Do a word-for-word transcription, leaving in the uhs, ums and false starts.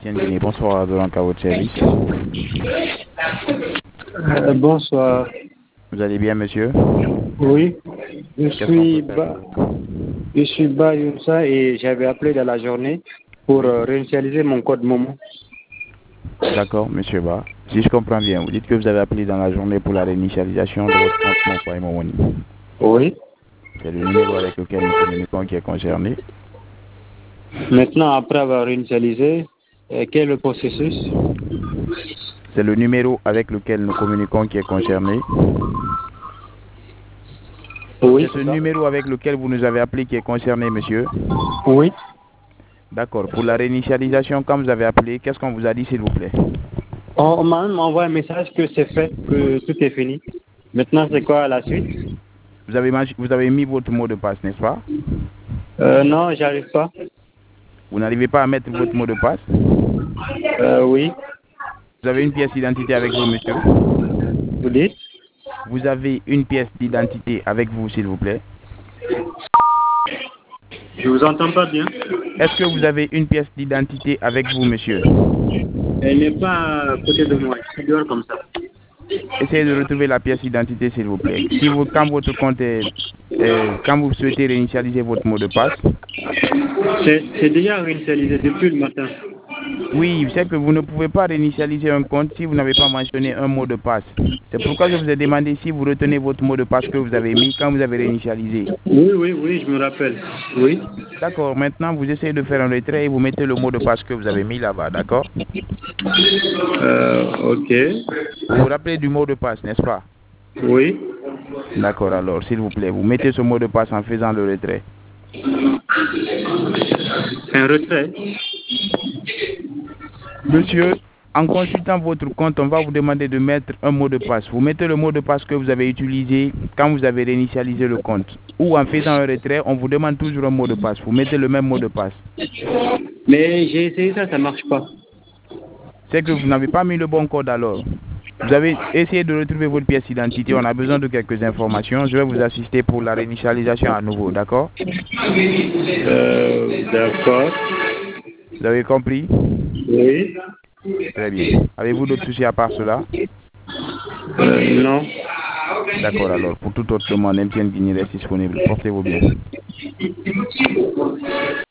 Tiens, bonsoir, donc à votre service. Euh, bonsoir. Vous allez bien, monsieur? Oui, je Qu'est-ce qu'on suis peut faire Ba, pour vous? je suis Ba Younsa et j'avais appelé dans la journée pour Oui. euh, réinitialiser mon code Momo. D'accord, monsieur Ba. Si je comprends bien, vous dites que vous avez appelé dans la journée pour la réinitialisation de votre compte Mon Point Momoni. Oui. C'est le numéro avec lequel nous communiquons qui est concerné. Maintenant, après avoir réinitialisé, euh, quel est le processus? C'est le numéro avec lequel nous communiquons qui est concerné. Oui, C'est ce c'est ça. numéro avec lequel vous nous avez appelé qui est concerné, monsieur. Oui. D'accord. Pour la réinitialisation, quand vous avez appelé, qu'est-ce qu'on vous a dit, s'il vous plaît? On, on m'a même envoyé un message que c'est fait, que tout est fini. Maintenant, c'est quoi la suite? Vous avez, vous avez mis votre mot de passe, n'est-ce pas? Euh, non, j'arrive pas. Vous n'arrivez pas à mettre votre mot de passe? Euh, oui. Vous avez une pièce d'identité avec vous, monsieur? Vous dites? Vous avez une pièce d'identité avec vous, s'il vous plaît? Je vous entends pas bien. Est-ce que vous avez une pièce d'identité avec vous, monsieur? Elle n'est pas à côté de moi. Je suis dehors comme ça. Essayez de retrouver la pièce d'identité, s'il vous plaît. Si vous, quand votre compte est, euh, quand vous souhaitez réinitialiser votre mot de passe. C'est c'est déjà réinitialisé depuis le matin. Oui, c'est que vous ne pouvez pas réinitialiser un compte si vous n'avez pas mentionné un mot de passe. C'est pourquoi je vous ai demandé si vous retenez votre mot de passe que vous avez mis quand vous avez réinitialisé. Oui, oui, oui, je me rappelle. Oui. D'accord, maintenant vous essayez de faire un retrait et vous mettez le mot de passe que vous avez mis là-bas, d'accord? Euh, ok. Vous vous rappelez du mot de passe, n'est-ce pas? Oui. D'accord, alors, s'il vous plaît, vous mettez ce mot de passe en faisant le retrait. Un retrait. Monsieur, en consultant votre compte, on va vous demander de mettre un mot de passe. Vous mettez le mot de passe que vous avez utilisé quand vous avez réinitialisé le compte. Ou en faisant un retrait, on vous demande toujours un mot de passe. Vous mettez le même mot de passe. Mais j'ai essayé ça, ça marche pas. C'est que vous n'avez pas mis le bon code alors. Vous avez essayé de retrouver votre pièce d'identité. On a besoin de quelques informations. Je vais vous assister pour la réinitialisation à nouveau, d'accord? Euh, d'accord. Vous avez compris? Oui. Très bien. Avez-vous d'autres soucis à part cela? Euh, non. D'accord, alors, pour toute autre demande, M T N Guinée reste disponible. Portez-vous bien.